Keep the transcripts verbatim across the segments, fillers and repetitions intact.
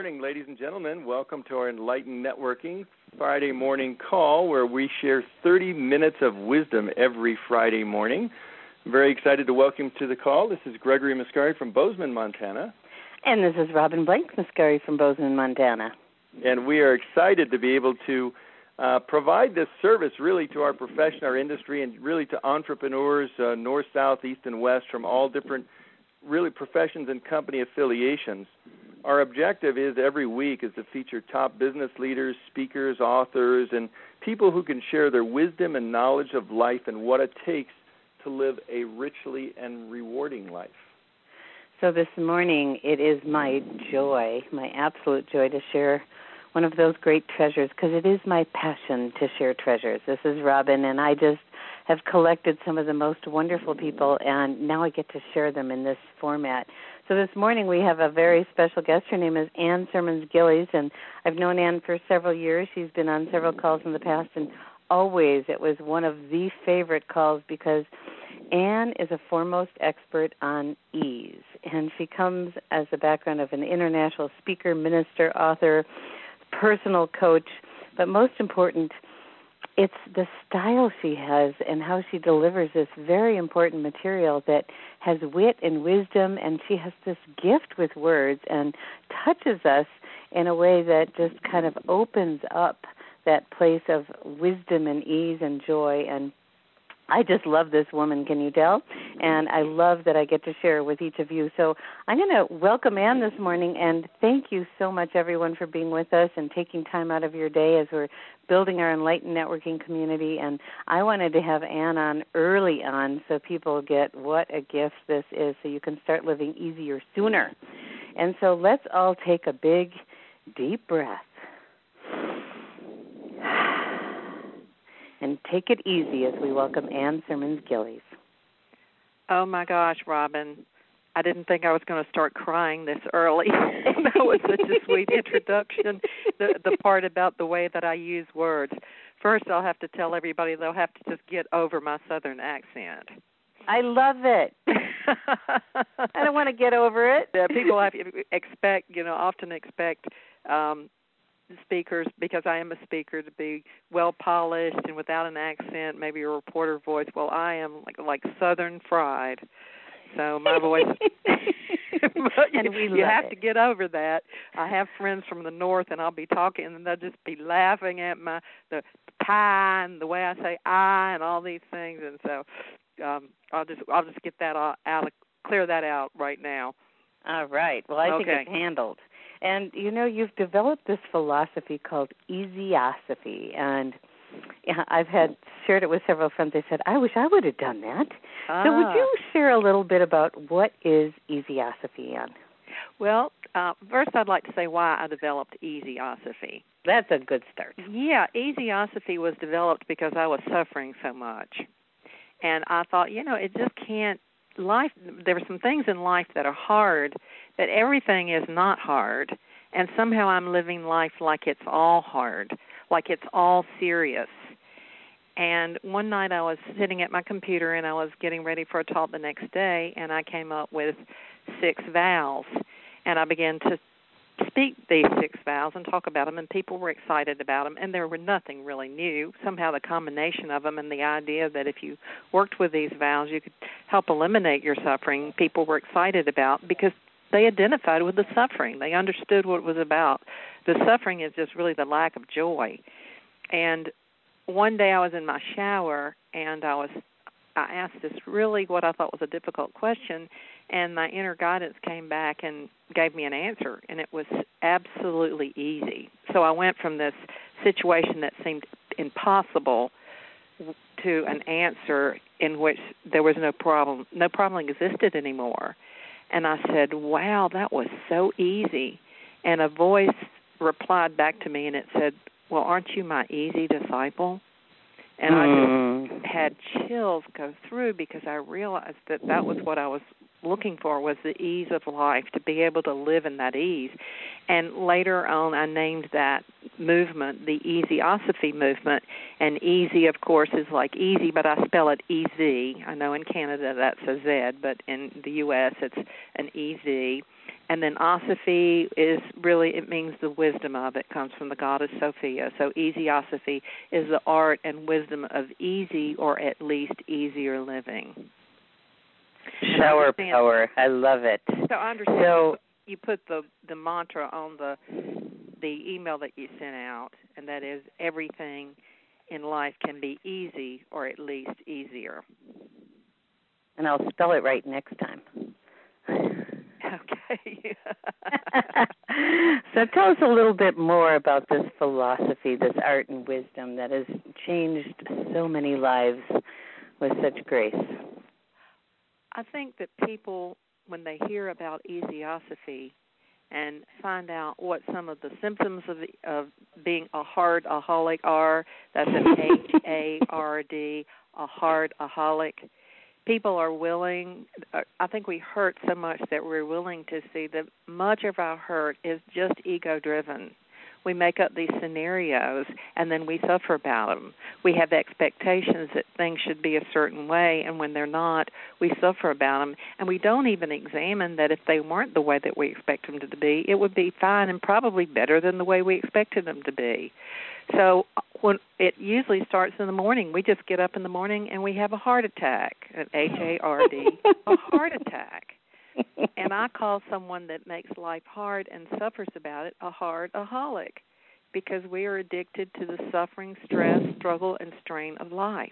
morning, ladies and gentlemen. Welcome to our Enlightened Networking Friday morning call, where we share thirty minutes of wisdom every Friday morning. I'm very excited to welcome to the call. This is Gregory Muscari from Bozeman, Montana. And this is Robin Blank Muscari from Bozeman, Montana. And we are excited to be able to uh, provide this service really to our profession, our industry, and really to entrepreneurs uh, north, south, east, and west from all different really professions and company affiliations. Our objective is every week is to feature top business leaders, speakers, authors, and people who can share their wisdom and knowledge of life and what it takes to live a richly and rewarding life. So this morning it is my joy, my absolute joy to share one of those great treasures, because it is my passion to share treasures. This is Robin, and I just have collected some of the most wonderful people, and now I get to share them in this format. So this morning we have a very special guest. Her name is Anne Sermons Gillies, and I've known Anne for several years. She's been on several calls in the past, and always it was one of the favorite calls because Anne is a foremost expert on ease, and she comes as a background of an international speaker, minister, author, personal coach, but most important, it's the style she has and how she delivers this very important material that has wit and wisdom, and she has this gift with words and touches us in a way that just kind of opens up that place of wisdom and ease and joy. And I just love this woman, can you tell? And I love that I get to share with each of you. So I'm going to welcome Anne this morning, and thank you so much, everyone, for being with us and taking time out of your day as we're building our Enlightened Networking community. And I wanted to have Anne on early on so people get what a gift this is, so you can start living easier sooner. And so let's all take a big, deep breath. And take it easy as we welcome Anne Sermons Gillies. Oh, my gosh, Robin. I didn't think I was going to start crying this early. That was such a sweet introduction, the, the part about the way that I use words. First, I'll have to tell everybody they'll have to just get over my Southern accent. I love it. I don't want to get over it. Yeah, people have expect, you know, often expect um, speakers, because I am a speaker, to be well polished and without an accent, maybe a reporter voice. Well, I am like like Southern fried, so my voice. And we you love have it. to get over that. I have friends from the north, and I'll be talking, and they'll just be laughing at my the pie and the way I say I and all these things, and so um, I'll just I'll just get that out, out clear that out right now. All right. Well, I okay. think it's handled. And, you know, you've developed this philosophy called easyosophy, and I've had shared it with several friends. They said, I wish I would have done that. Ah. So would you share a little bit about what is easyosophy, Anne? Well, uh, first I'd like to say why I developed easyosophy. That's a good start. Yeah, easyosophy was developed because I was suffering so much. And I thought, you know, it just can't, life, there are some things in life that are hard, but everything is not hard, and somehow I'm living life like it's all hard, like it's all serious. And one night I was sitting at my computer, and I was getting ready for a talk the next day, and I came up with six vows, and I began to speak these six vows and talk about them, and people were excited about them, and there were nothing really new. Somehow the combination of them and the idea that if you worked with these vows, you could help eliminate your suffering, people were excited about, because they identified with the suffering. They understood what it was about. The suffering is just really the lack of joy. And one day I was in my shower, and I was I asked this really what I thought was a difficult question, and my inner guidance came back and gave me an answer, and it was absolutely easy. So I went from this situation that seemed impossible to an answer in which there was no problem, no problem existed anymore. And I said, wow, that was so easy. And a voice replied back to me, and it said, well, aren't you my easy disciple? And mm. I just had chills go through, because I realized that that was what I was looking for, was the ease of life, to be able to live in that ease. And later on, I named that movement the Easyosophy movement. And easy, of course, is like easy, but I spell it E Z. I know in Canada that's a Z, but in the U S it's an E Z. And then Osophy is really, it means the wisdom of it, comes from the goddess Sophia. So Easiosophy is the art and wisdom of easy, or at least easier living. Shower power. I love it. So I understand so, you put the, the mantra on the the email that you sent out, and that is everything in life can be easy, or at least easier. And I'll spell it right next time. Okay. So tell us a little bit more about this philosophy, this art and wisdom that has changed so many lives with such grace. I think that people, when they hear about Easiosophy and find out what some of the symptoms of, of being a hard-aholic are, that's an H A R D, a hard-aholic, people are willing, I think we hurt so much that we're willing to see that much of our hurt is just ego-driven. We make up these scenarios, and then we suffer about them. We have expectations that things should be a certain way, and when they're not, we suffer about them. And we don't even examine that if they weren't the way that we expect them to be, it would be fine and probably better than the way we expected them to be. So when it usually starts in the morning. We just get up in the morning and we have a heart attack, an H A R D, a heart attack. And I call someone that makes life hard and suffers about it a hard-aholic, because we are addicted to the suffering, stress, struggle, and strain of life.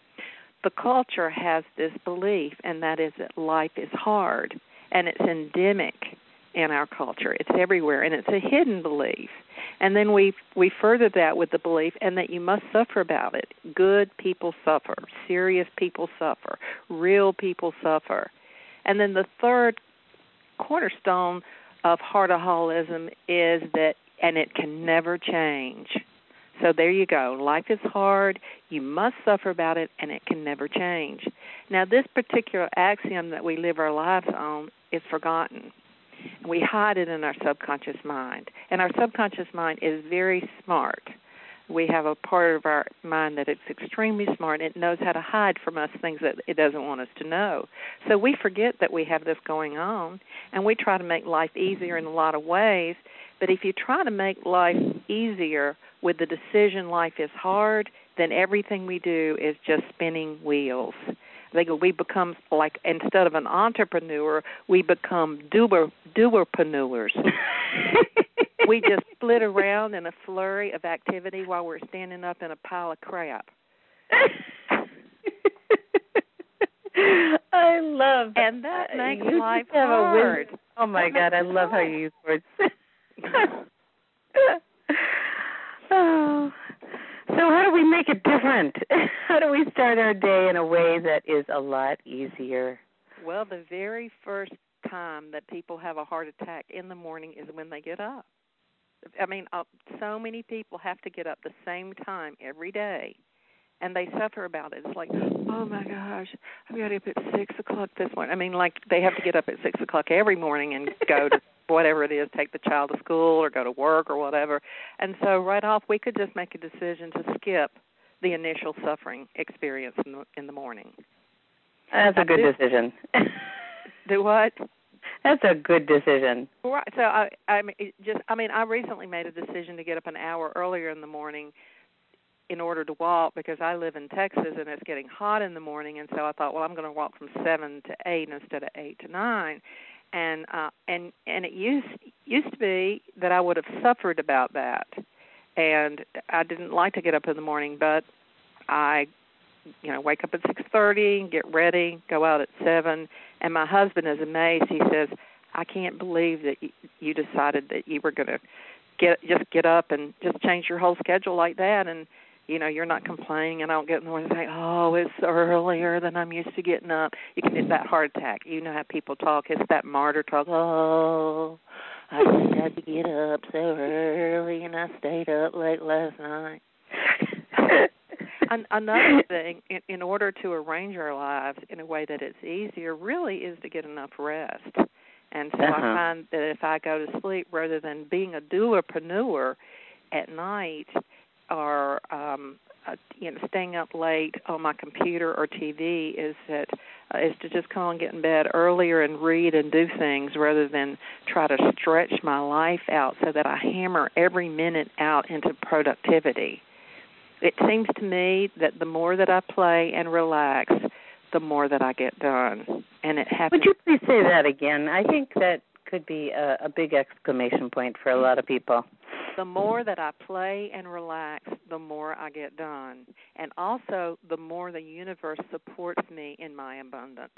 The culture has this belief, and that is that life is hard, and it's endemic in our culture. It's everywhere, and it's a hidden belief. And then we we further that with the belief, and that you must suffer about it. Good people suffer. Serious people suffer. Real people suffer. And then the third cornerstone of heartaholism is that, and it can never change. So there you go. Life is hard. You must suffer about it, and it can never change. Now, this particular axiom that we live our lives on is forgotten. We hide it in our subconscious mind. And our subconscious mind is very smart. We have a part of our mind that it's extremely smart. It knows how to hide from us things that it doesn't want us to know. So we forget that we have this going on, and we try to make life easier in a lot of ways. But if you try to make life easier with the decision life is hard, then everything we do is just spinning wheels. They go, we become, like, instead of an entrepreneur, we become doer, doerpreneurs. We just split around in a flurry of activity while we're standing up in a pile of crap. I love that. And that makes life hard. Oh, my God, I love how you use words. Oh. So how do we make it different? How do we start our day in a way that is a lot easier? Well, the very first time that people have a heart attack in the morning is when they get up. I mean, uh, so many people have to get up the same time every day, and they suffer about it. It's like, oh, my gosh, I've got to get up at six o'clock this morning. I mean, like, they have to get up at six o'clock every morning and go to whatever it is, take the child to school or go to work or whatever. And so right off, we could just make a decision to skip the initial suffering experience in the, in the morning. That's a good do, decision. Do what? That's a good decision. Right. So I, I mean, it just, I mean, I recently made a decision to get up an hour earlier in the morning in order to walk, because I live in Texas and it's getting hot in the morning, and so I thought, well, I'm going to walk from seven to eight instead of eight to nine. And uh, and and it used used to be that I would have suffered about that, and I didn't like to get up in the morning. But I, you know, wake up at six thirty, get ready, go out at seven. And my husband is amazed. He says, "I can't believe that you, you decided that you were going to get just get up and just change your whole schedule like that." And you know, you're not complaining, and I don't get in the morning and say, oh, it's earlier than I'm used to getting up. You can get that heart attack. You know how people talk. It's that martyr talk. Oh, I just had to get up so early, and I stayed up late last night. An- another thing, in, in order to arrange our lives in a way that it's easier, really is to get enough rest. And so uh-huh. I find that if I go to sleep, rather than being a doerpreneur at night, or um, uh, you know, staying up late on my computer or T V is that uh, is to just come on, get in bed earlier and read and do things rather than try to stretch my life out so that I hammer every minute out into productivity. It seems to me that the more that I play and relax, the more that I get done. And it happens. Would you please say that again? I think that could be a, a big exclamation point for a lot of people. The more that I play and relax, the more I get done. And also, the more the universe supports me in my abundance.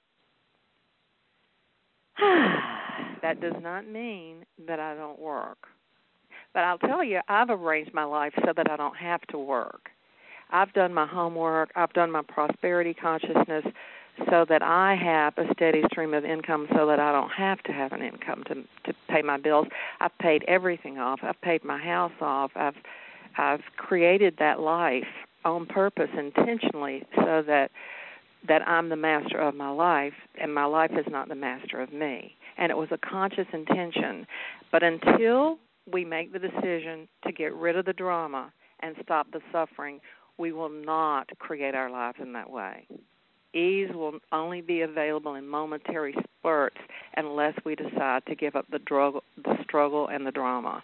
That does not mean that I don't work. But I'll tell you, I've arranged my life so that I don't have to work. I've done my homework. I've done my prosperity consciousness so that I have a steady stream of income so that I don't have to have an income to to pay my bills. I've paid everything off. I've paid my house off. I've I've created that life on purpose intentionally so that that I'm the master of my life and my life is not the master of me. And it was a conscious intention. But until we make the decision to get rid of the drama and stop the suffering, we will not create our lives in that way. Ease will only be available in momentary spurts unless we decide to give up the, drug, the struggle and the drama.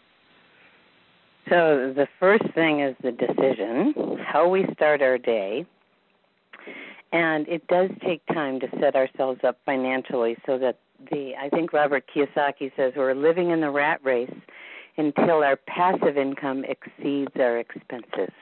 So the first thing is the decision, how we start our day. And it does take time to set ourselves up financially so that the, I think Robert Kiyosaki says we're living in the rat race until our passive income exceeds our expenses.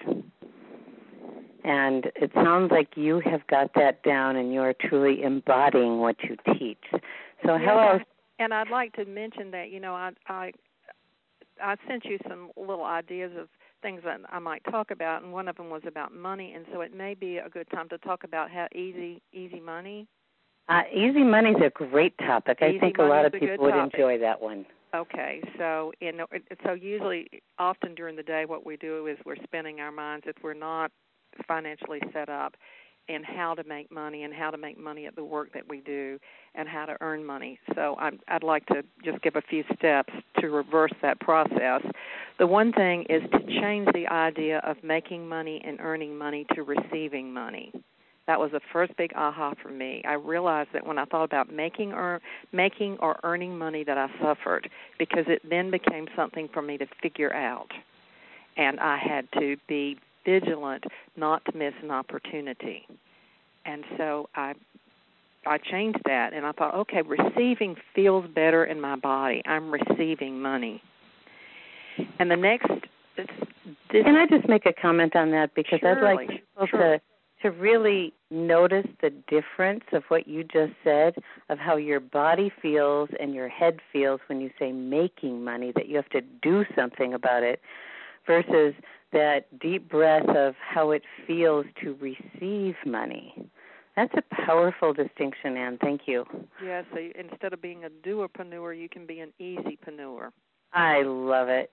And it sounds like you have got that down and you are truly embodying what you teach. So yeah, how else? And I'd like to mention that, you know, I, I I sent you some little ideas of things that I might talk about, and one of them was about money, and so it may be a good time to talk about how easy easy money. Uh, easy money is a great topic. Easy I think a lot of a people would topic. enjoy that one. Okay, so in so usually, often during the day, what we do is we're spinning our minds if we're not financially set up in how to make money and how to make money at the work that we do and how to earn money. So I'm, I'd like to just give a few steps to reverse that process. The one thing is to change the idea of making money and earning money to receiving money. That was the first big aha for me. I realized that when I thought about making or making or earning money that I suffered, because it then became something for me to figure out. And I had to be vigilant not to miss an opportunity. And so I I changed that, and I thought, okay, receiving feels better in my body. I'm receiving money. And the next... This, Can I just make a comment on that? Because surely, I'd like people sure. to, to really notice the difference of what you just said, of how your body feels and your head feels when you say making money, that you have to do something about it, versus that deep breath of how it feels to receive money. That's a powerful distinction, Ann. Thank you. Yeah, so you, instead of being a doerpreneur, you can be an easypreneur. I love it.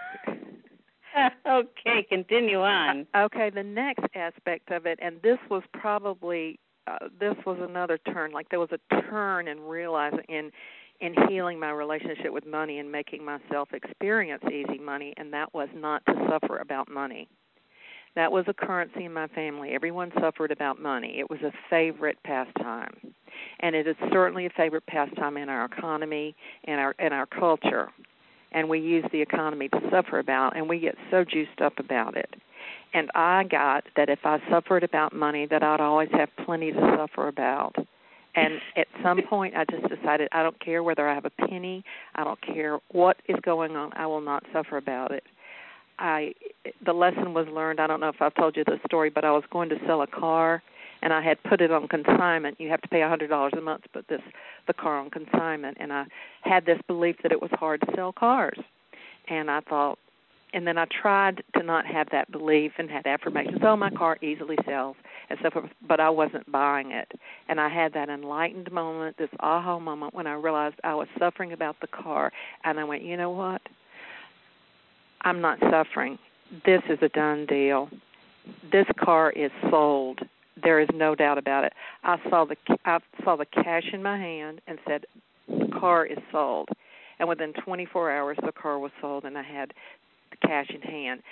Okay, continue on. Uh, okay, the next aspect of it, and this was probably, uh, this was another turn, like there was a turn in realizing, in in healing my relationship with money and making myself experience easy money, and that was not to suffer about money. That was a currency in my family. Everyone suffered about money. It was a favorite pastime, and it is certainly a favorite pastime in our economy and our in our culture. And we use the economy to suffer about, and we get so juiced up about it. And I got that if I suffered about money, that I'd always have plenty to suffer about. And at some point, I just decided I don't care whether I have a penny. I don't care what is going on. I will not suffer about it. I the lesson was learned. I don't know if I've told you the story, but I was going to sell a car, and I had put it on consignment. You have to pay one hundred dollars a month to put this the car on consignment. And I had this belief that it was hard to sell cars. And I thought, and then I tried to not have that belief and had affirmations, oh, my car easily sells, and so forth, but I wasn't buying it. And I had that enlightened moment, this aha moment, when I realized I was suffering about the car, and I went, you know what? I'm not suffering. This is a done deal. This car is sold. There is no doubt about it. I saw the I saw the cash in my hand and said, the car is sold. And within twenty-four hours, the car was sold, and I had the cash in hand.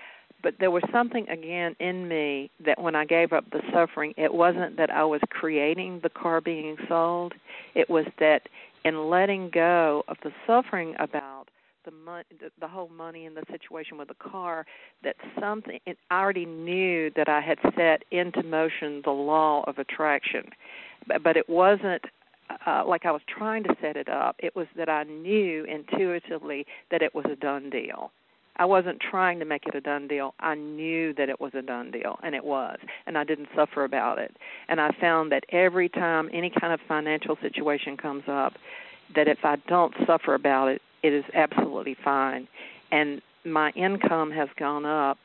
But there was something, again, in me that when I gave up the suffering, it wasn't that I was creating the car being sold. It was that in letting go of the suffering about the money, the, the whole money and the situation with the car, that something, it, I already knew that I had set into motion the law of attraction. But, but it wasn't uh, like I was trying to set it up. It was that I knew intuitively that it was a done deal. I wasn't trying to make it a done deal. I knew that it was a done deal, and it was, and I didn't suffer about it. And I found that every time any kind of financial situation comes up, that if I don't suffer about it, it is absolutely fine. And my income has gone up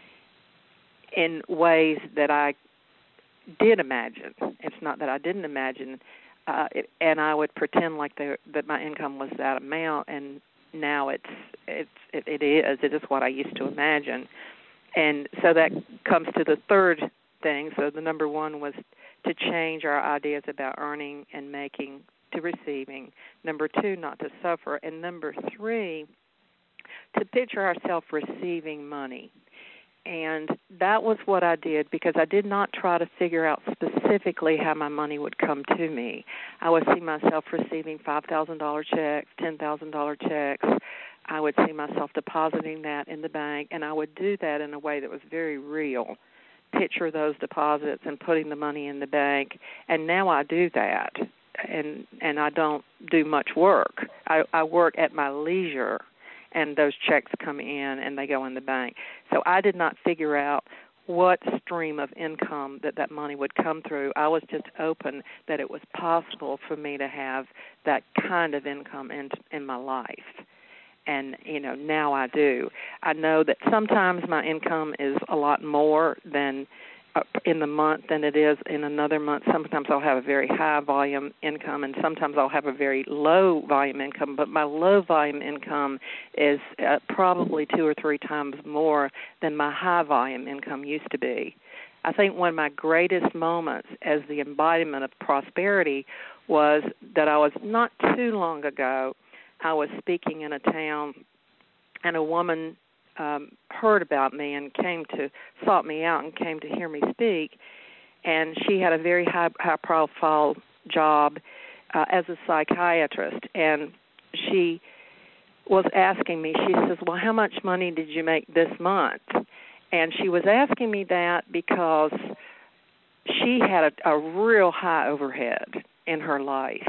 in ways that I did imagine. It's not that I didn't imagine, uh, it, and I would pretend like there, that my income was that amount, and now it's it's it, it is it is what I used to imagine. And so that comes to the third thing. So the number one was to change our ideas about earning and making to receiving. Number two, not to suffer. And number three, to picture ourselves receiving money. And that was what I did, because I did not try to figure out specifically how my money would come to me. I would see myself receiving five thousand dollars checks, ten thousand dollars checks. I would see myself depositing that in the bank, and I would do that in a way that was very real. Picture those deposits and putting the money in the bank. And now I do that, and and I don't do much work. I, I work at my leisure, and those checks come in and they go in the bank. So I did not figure out what stream of income that that money would come through. I was just open that it was possible for me to have that kind of income in in my life. And, you know, now I do. I know that sometimes my income is a lot more than uh, in the month than it is in another month. Sometimes I'll have a very high volume income, and sometimes I'll have a very low volume income. But my low volume income is uh, probably two or three times more than my high volume income used to be. I think one of my greatest moments as the embodiment of prosperity was that I was not too long ago, I was speaking in a town, and a woman um, heard about me and came to, sought me out and came to hear me speak. And she had a very high, high-profile job uh, as a psychiatrist. And she was asking me, she says, well, how much money did you make this month? And she was asking me that because she had a, a real high overhead in her life.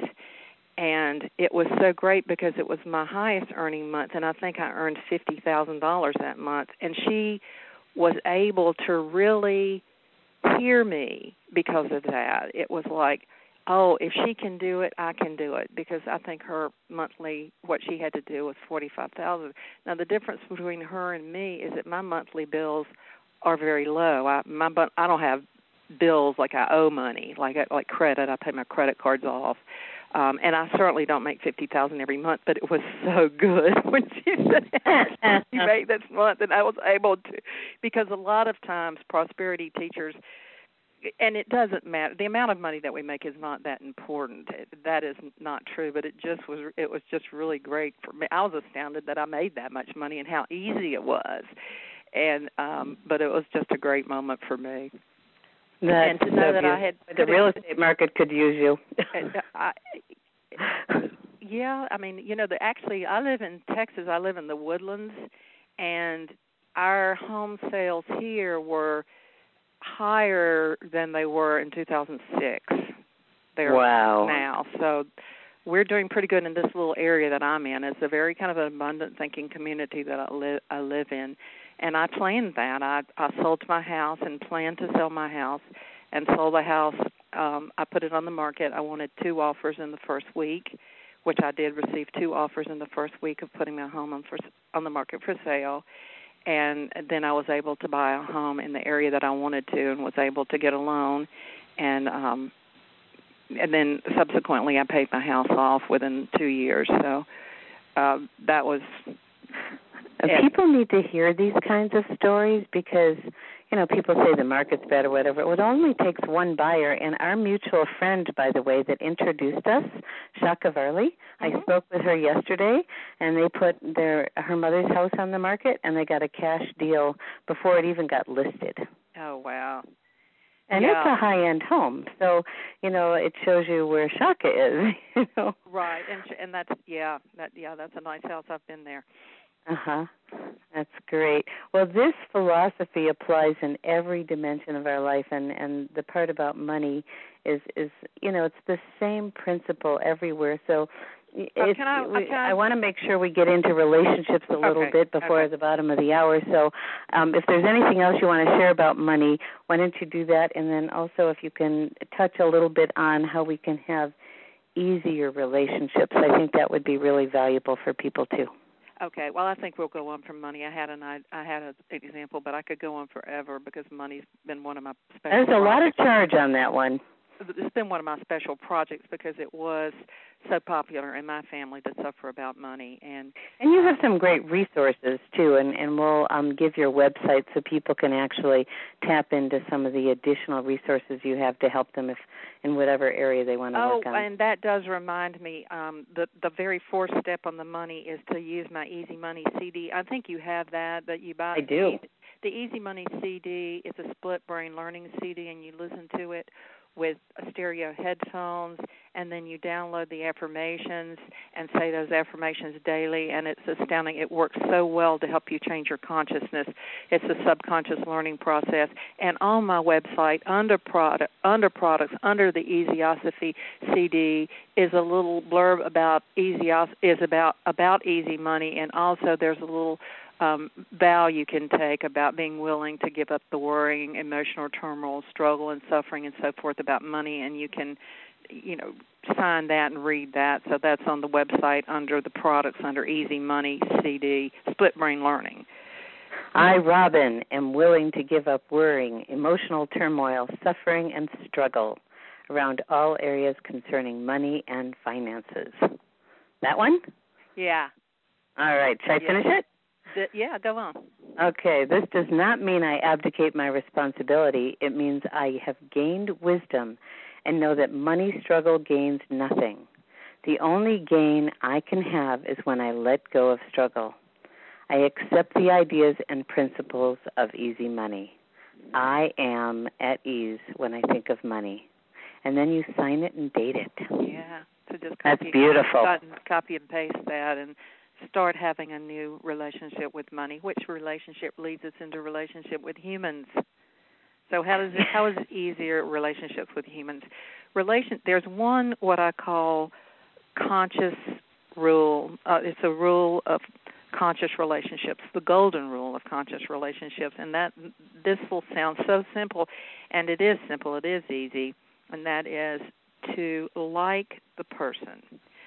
And it was so great because it was my highest earning month, and I think I earned fifty thousand dollars that month. And she was able to really hear me because of that. It was like, oh, if she can do it, I can do it, because I think her monthly, what she had to do was forty-five thousand dollars. Now, the difference between her and me is that my monthly bills are very low. I, my, I don't have bills like I owe money, like like credit. I pay my credit cards off. Um, and I certainly don't make fifty thousand dollars every month, but it was so good when she said you made this month, and I was able to, because a lot of times prosperity teachers, and it doesn't matter, the amount of money that we make is not that important. That is not true, but it just was, it was just really great for me. I was astounded that I made that much money and how easy it was. And um, but it was just a great moment for me. That's and to know so that I had the real estate market could use you. I, yeah, I mean, you know, the, actually, I live in Texas. I live in the Woodlands, and our home sales here were higher than they were in two thousand six. They're wow. now, so we're doing pretty good in this little area that I'm in. It's a very kind of an abundant thinking community that I live I live in. And I planned that. I, I sold my house and planned to sell my house and sold the house. Um, I put it on the market. I wanted two offers in the first week, which I did receive two offers in the first week of putting my home on, for, on the market for sale. And then I was able to buy a home in the area that I wanted to and was able to get a loan. And um, and then subsequently I paid my house off within two years. So uh, that was... And people need to hear these kinds of stories because, you know, people say the market's bad or whatever. It only takes one buyer. And our mutual friend, by the way, that introduced us, Shaka Varley, mm-hmm. I spoke with her yesterday, and they put their her mother's house on the market, and they got a cash deal before it even got listed. Oh, wow. And yeah. it's a high-end home, so you know it shows you where Shaka is. You know, right? And and that's yeah, that yeah, that's a nice house. I've been there. Uh huh. That's great. Well, this philosophy applies in every dimension of our life, and and the part about money is is you know it's the same principle everywhere. So. Oh, can I, we, can I, I want to make sure we get into relationships a little okay, bit before okay. the bottom of the hour. So um, if there's anything else you want to share about money, why don't you do that? And then also if you can touch a little bit on how we can have easier relationships. I think that would be really valuable for people too. Okay. Well, I think we'll go on from money. I had an I, I had an example, but I could go on forever because money's been one of my special There's a projects. lot of charge on that one. It's been one of my special projects because it was so popular in my family to suffer about money. And and you have some great resources, too, and, and we'll um, give your website so people can actually tap into some of the additional resources you have to help them if in whatever area they want to oh, work on. Oh, and that does remind me, um, the, the very fourth step on the money is to use my Easy Money C D. I think you have that, that you buy. I do. The Easy Money C D is a split brain learning C D, and you listen to it with a stereo headphones, and then you download the affirmations and say those affirmations daily, and it's astounding. It works so well to help you change your consciousness. It's a subconscious learning process. And on my website, under product, under products, under the Easyosophy C D, is a little blurb about Easy is about about Easy Money, and also there's a little Um, vow you can take about being willing to give up the worrying, emotional turmoil, struggle, and suffering, and so forth about money, and you can, you know, sign that and read that. So that's on the website under the products under Easy Money C D, Split Brain Learning. I, Robin, am willing to give up worrying, emotional turmoil, suffering, and struggle around all areas concerning money and finances. That one? Yeah. All right. Should I yeah. finish it? Yeah, go on. Okay, this does not mean I abdicate my responsibility. It means I have gained wisdom and know that money struggle gains nothing. The only gain I can have is when I let go of struggle. I accept the ideas and principles of easy money. I am at ease when I think of money. And then you sign it and date it. Yeah, so just copy, That's beautiful. Copy and paste that and start having a new relationship with money, which relationship leads us into relationship with humans. So how does it, how is it easier relationships with humans? Relation there's one what I call conscious rule. Uh, it's a rule of conscious relationships, the golden rule of conscious relationships, and that this will sound so simple, and it is simple. It is easy, and that is to like the person.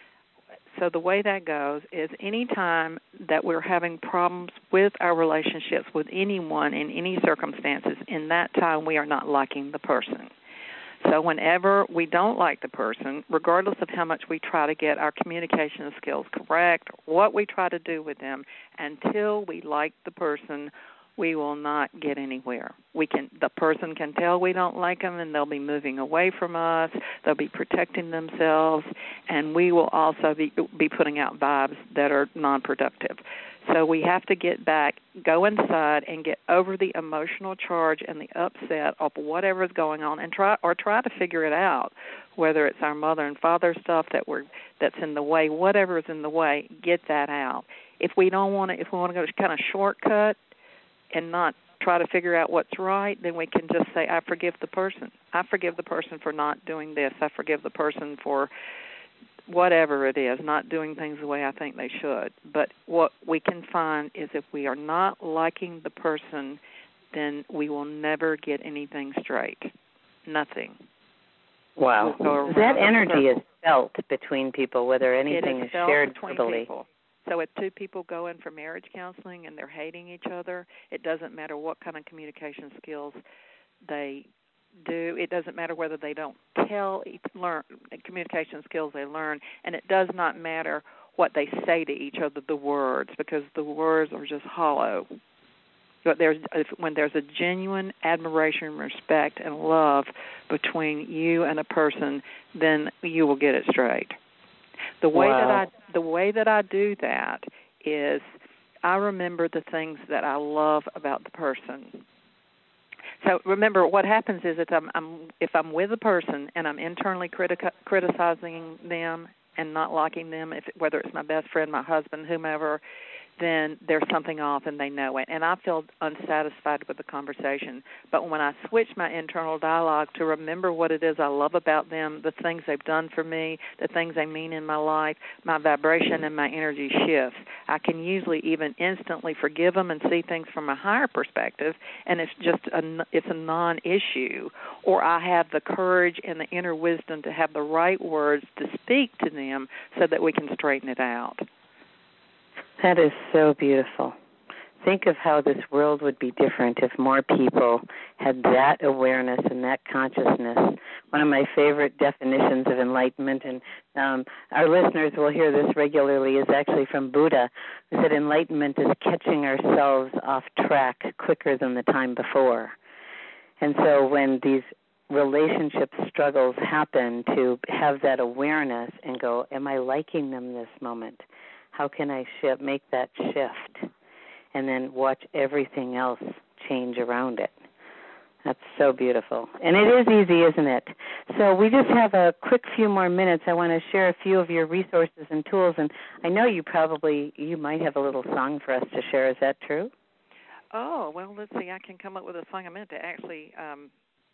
So the way that goes is any time that we're having problems with our relationships with anyone in any circumstances, in that time we are not liking the person. So whenever we don't like the person, regardless of how much we try to get our communication skills correct, what we try to do with them, until we like the person, we will not get anywhere. We can, the person can tell we don't like them, and they'll be moving away from us. They'll be protecting themselves, and we will also be, be putting out vibes that are non-productive. So we have to get back, go inside, and get over the emotional charge and the upset of whatever is going on, and try or try to figure it out. Whether it's our mother and father stuff that we're that's in the way, whatever is in the way, get that out. If we don't want to, if we want to go kind of shortcut and not try to figure out what's right, then we can just say, I forgive the person. I forgive the person for not doing this. I forgive the person for whatever it is, not doing things the way I think they should. But what we can find is if we are not liking the person, then we will never get anything straight. Nothing. Wow. We'll that energy is felt between people, whether anything is, is shared verbally. People. So if two people go in for marriage counseling and they're hating each other, it doesn't matter what kind of communication skills they do. It doesn't matter whether they don't tell, learn communication skills they learn, and it does not matter what they say to each other, the words, because the words are just hollow. But there's if, when there's a genuine admiration, respect, and love between you and a person, then you will get it straight. The way wow. that I the way that I do that is I remember the things that I love about the person. So remember, what happens is that I'm, I'm if I'm with a person and I'm internally criti- criticizing them and not liking them, if whether it's my best friend, my husband, whomever, then there's something off and they know it. And I feel unsatisfied with the conversation. But when I switch my internal dialogue to remember what it is I love about them, the things they've done for me, the things they mean in my life, my vibration and my energy shifts. I can usually even instantly forgive them and see things from a higher perspective, and it's just a, it's a non-issue. Or I have the courage and the inner wisdom to have the right words to speak to them so that we can straighten it out. That is so beautiful. Think of how this world would be different if more people had that awareness and that consciousness. One of my favorite definitions of enlightenment, and um, our listeners will hear this regularly, is actually from Buddha, is that enlightenment is catching ourselves off track quicker than the time before. And so when these relationship struggles happen, to have that awareness and go, am I liking them this moment? How can I shift, make that shift, and then watch everything else change around it? That's so beautiful. And it is easy, isn't it? So we just have a quick few more minutes. I want to share a few of your resources and tools, and I know you probably, you might have a little song for us to share. Is that true? Oh, well, let's see. I can come up with a song. I meant to actually... Um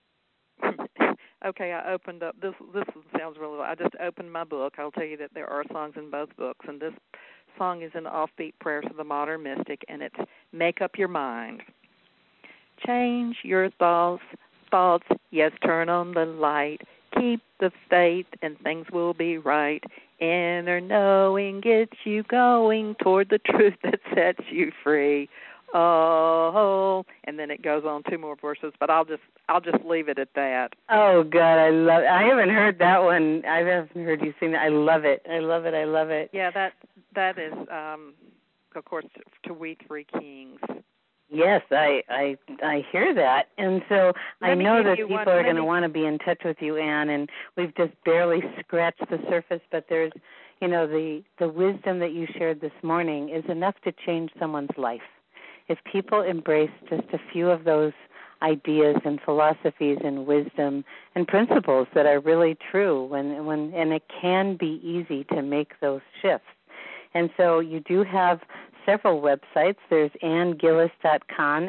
Okay, I opened up, this This sounds really, I just opened my book. I'll tell you that there are songs in both books, and this song is in the Offbeat Prayers of the Modern Mystic, and it's Make Up Your Mind. Change your thoughts, thoughts, yes, turn on the light. Keep the faith, and things will be right. Inner knowing gets you going toward the truth that sets you free. Oh, and then it goes on two more verses, but I'll just I'll just leave it at that. Oh God, I love. I haven't heard that one. I haven't heard you sing that. I love it. I love it. I love it. Yeah, that that is, um, of course, to We Three Kings. Yes, I I I hear that, and so Let I know that people one, are going to me... want to be in touch with you, Anne. And we've just barely scratched the surface, but there's, you know, the the wisdom that you shared this morning is enough to change someone's life. If people embrace just a few of those ideas and philosophies and wisdom and principles that are really true, when when and it can be easy to make those shifts. And so you do have several websites. There's anne gillis dot com,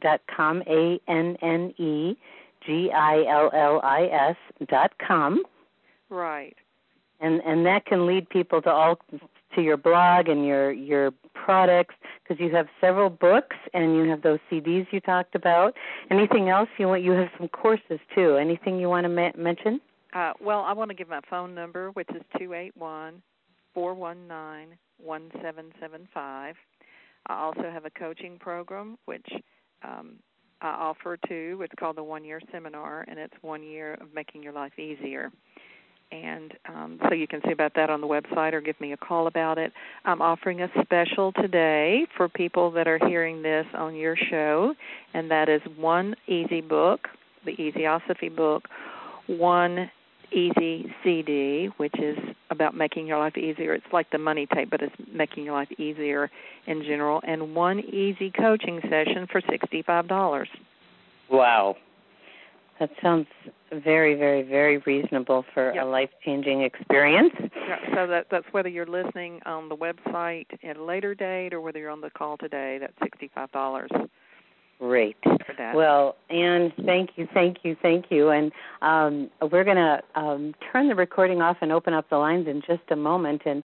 A N N E G I L L I S dot com. Right. And and that can lead people to all to your blog and your your products, because you have several books and you have those C Ds you talked about. Anything else you want? You have some courses too. Anything you want to ma- mention? Uh, well, I want to give my phone number, which is two eight one, four one nine, one seven seven five. I also have a coaching program, which um, I offer too. It's called the One Year Seminar, and it's one year of making your life easier. And um, so you can see about that on the website or give me a call about it. I'm offering a special today for people that are hearing this on your show, and that is one easy book, the Easyosophy book, one easy C D, which is about making your life easier. It's like the money tape, but it's making your life easier in general, and one easy coaching session for sixty-five dollars. Wow. That sounds very, very, very reasonable for yep. a life-changing experience. Yeah, so that, that's whether you're listening on the website at a later date or whether you're on the call today, that's sixty-five dollars. Great. For that. Well, Anne, thank you, thank you, thank you. And um, we're going to um, turn the recording off and open up the lines in just a moment. And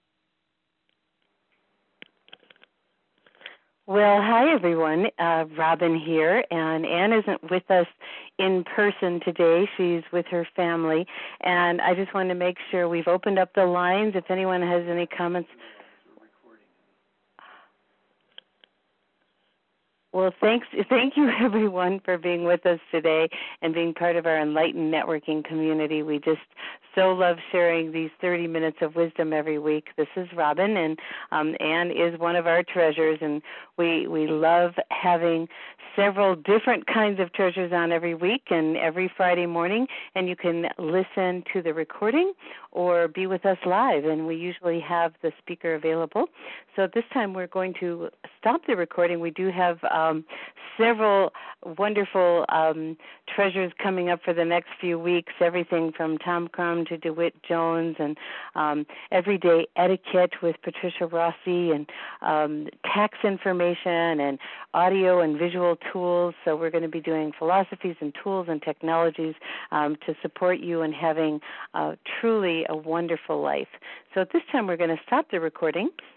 Well, hi, everyone. Uh, Robin here, and Anne isn't with us in person today. She's with her family, and I just wanted to make sure we've opened up the lines. If anyone has any comments. Well, thanks. Thank you, everyone, for being with us today and being part of our Enlightened Networking community. We just so love sharing these thirty minutes of wisdom every week. This is Robin, and um, Anne is one of our treasures, and we we love having several different kinds of treasures on every week and every Friday morning, and you can listen to the recording or be with us live, and we usually have the speaker available. So at this time, we're going to stop the recording. We do have um, several wonderful um, treasures coming up for the next few weeks, everything from Tom Crum to DeWitt Jones, and um, everyday etiquette with Patricia Rossi, and um, tax information, and audio and visual tools. So we're going to be doing philosophies and tools and technologies um, to support you in having uh, truly a wonderful life. So at this time, we're going to stop the recording.